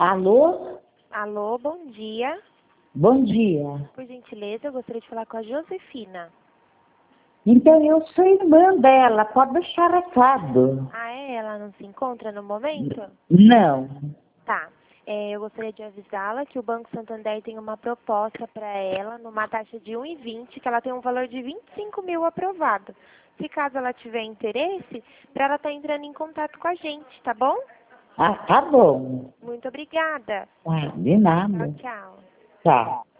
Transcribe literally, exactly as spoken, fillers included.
Alô? Alô, bom dia. Bom dia. Por gentileza, eu gostaria de falar com a Josefina. Então, eu sou irmã dela, pode deixar recado. Ah, é? Ela não se encontra no momento? Não. Tá. É, eu gostaria de avisá-la que o Banco Santander tem uma proposta para ela, numa taxa de um vírgula vinte, que ela tem um valor de vinte e cinco mil aprovado. Se caso ela tiver interesse, para ela estar entrando em contato com a gente, tá bom? Ah, tá bom. Muito obrigada. Ah, de nada. Tchau, tchau. Tá.